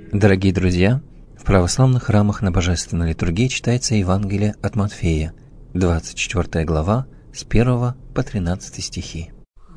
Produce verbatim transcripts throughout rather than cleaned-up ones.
Дорогие друзья, в православных храмах на Божественной литургии читается Евангелие от Матфея, двадцать четвёртая глава, с первого по тринадцатый стихи.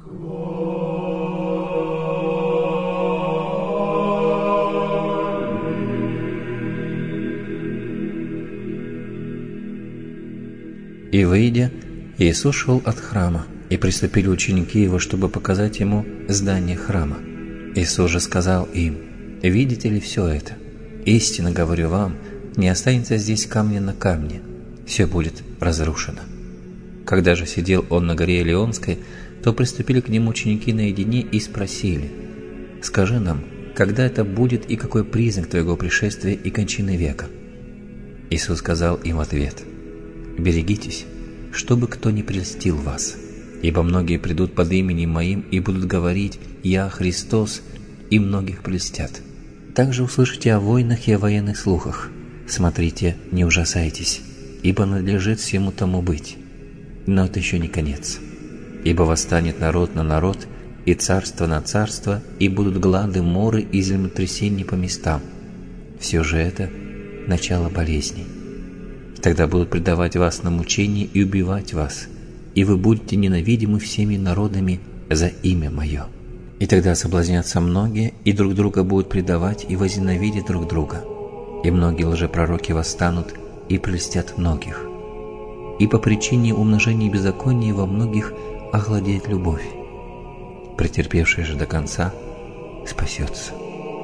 И, выйдя, Иисус шел от храма, и приступили ученики Его, чтобы показать Ему здание храма. Иисус же сказал им: «Видите ли все это? Истинно говорю вам, не останется здесь камня на камне, все будет разрушено». Когда же сидел Он на горе Илионской, то приступили к Нему ученики наедине и спросили: «Скажи нам, когда это будет и какой признак Твоего пришествия и кончины века?» Иисус сказал им в ответ: «Берегитесь, чтобы кто не прельстил вас, ибо многие придут под именем Моим и будут говорить: Я Христос, и многих прельстят. Также услышите о войнах и о военных слухах. Смотрите, не ужасайтесь, ибо надлежит всему тому быть. Но это еще не конец. Ибо восстанет народ на народ, и царство на царство, и будут глады, моры и землетрясения по местам. Все же это начало болезней. Тогда будут предавать вас на мучение и убивать вас, и вы будете ненавидимы всеми народами за имя Мое. И тогда соблазнятся многие, и друг друга будут предавать, и возненавидят друг друга. И многие лжепророки восстанут и прельстят многих. И по причине умножения беззакония во многих охладеет любовь. Претерпевший же до конца спасется».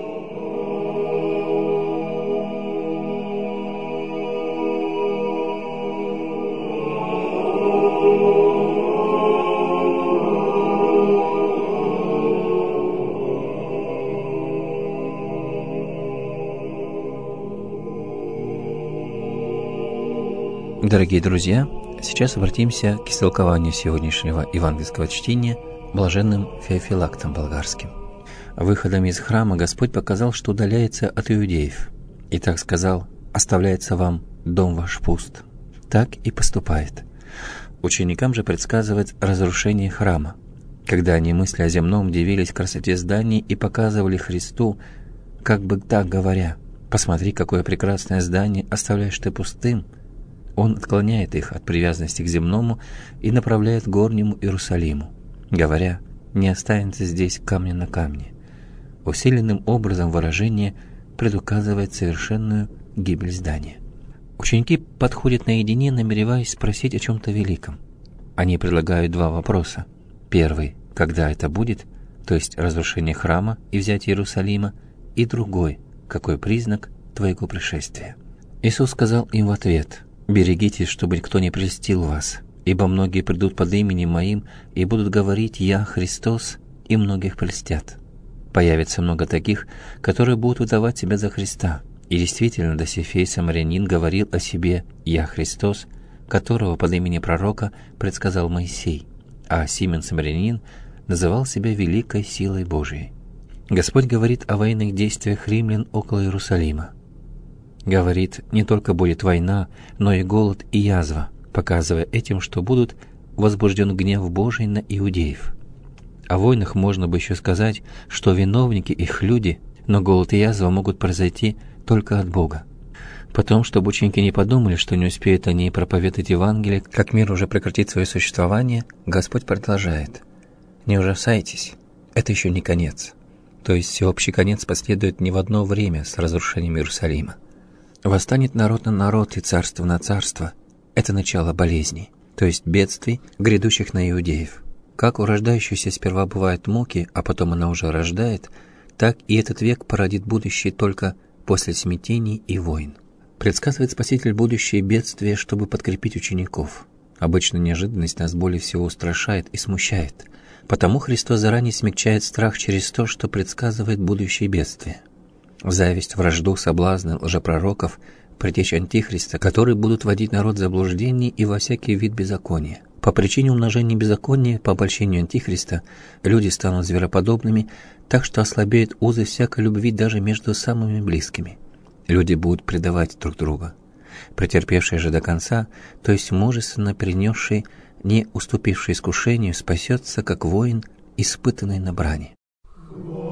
Дорогие друзья, сейчас обратимся к истолкованию сегодняшнего евангельского чтения блаженным Феофилактом Болгарским. Выходом из храма Господь показал, что удаляется от иудеев, и так сказал: «Оставляется вам дом ваш пуст». Так и поступает. Ученикам же предсказывает разрушение храма, когда они, мысля о земном, дивились красоте зданий и показывали Христу, как бы так говоря: «Посмотри, какое прекрасное здание оставляешь ты пустым». Он отклоняет их от привязанности к земному и направляет к горнему Иерусалиму, говоря: «Не останется здесь камня на камне». Усиленным образом выражение предуказывает совершенную гибель здания. Ученики подходят наедине, намереваясь спросить о чем-то великом. Они предлагают два вопроса. Первый – когда это будет, то есть разрушение храма и взятие Иерусалима, и другой – какой признак Твоего пришествия. Иисус сказал им в ответ: «Берегитесь, чтобы никто не прельстил вас, ибо многие придут под именем Моим и будут говорить: Я Христос, и многих прельстят». Появится много таких, которые будут выдавать себя за Христа. И действительно, Досифей Самарянин говорил о себе: «Я Христос», которого под именем пророка предсказал Моисей, а Симон Самарянин называл себя великой силой Божией. Господь говорит о военных действиях римлян около Иерусалима. Говорит, не только будет война, но и голод и язва, показывая этим, что будут возбужден гнев Божий на иудеев. О войнах можно бы еще сказать, что виновники их люди, но голод и язва могут произойти только от Бога. Потом, чтобы ученики не подумали, что не успеют они проповедовать Евангелие, как мир уже прекратит свое существование, Господь продолжает: «Не ужасайтесь, это еще не конец». То есть всеобщий конец последует не в одно время с разрушением Иерусалима. Восстанет народ на народ и царство на царство. Это начало болезней, то есть бедствий, грядущих на иудеев. Как у рождающейся сперва бывают муки, а потом она уже рождает, так и этот век породит будущее только после смятений и войн. Предсказывает Спаситель будущее бедствие, чтобы подкрепить учеников. Обычно неожиданность нас более всего устрашает и смущает. Потому Христос заранее смягчает страх через то, что предсказывает будущее бедствие. Зависть, вражду, соблазны лжепророков, притечь Антихриста, которые будут водить народ в заблуждение и во всякий вид беззакония. По причине умножения беззакония, по обольщению Антихриста, люди станут звероподобными, так что ослабеют узы всякой любви даже между самыми близкими. Люди будут предавать друг друга. Претерпевший же до конца, то есть мужественно перенесший, не уступивший искушению, спасется, как воин, испытанный на брани.